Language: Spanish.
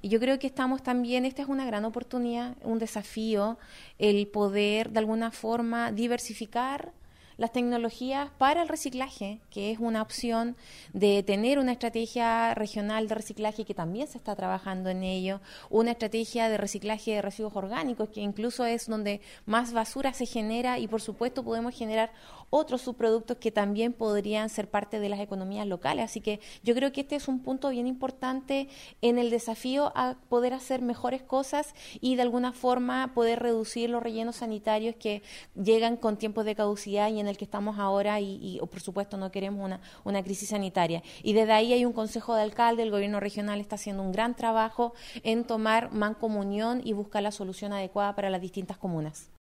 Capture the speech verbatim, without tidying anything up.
Y yo creo que estamos también, esta es una gran oportunidad, un desafío, el poder de alguna forma diversificar las tecnologías para el reciclaje, que es una opción de tener una estrategia regional de reciclaje que también se está trabajando en ello, una estrategia de reciclaje de residuos orgánicos que incluso es donde más basura se genera y por supuesto podemos generar otros subproductos que también podrían ser parte de las economías locales. Así que yo creo que este es un punto bien importante en el desafío a poder hacer mejores cosas y de alguna forma poder reducir los rellenos sanitarios que llegan con tiempos de caducidad y en el que estamos ahora y, y por supuesto no queremos una, una crisis sanitaria. Y desde ahí hay un consejo de alcalde, el gobierno regional está haciendo un gran trabajo en tomar mancomunión y buscar la solución adecuada para las distintas comunas.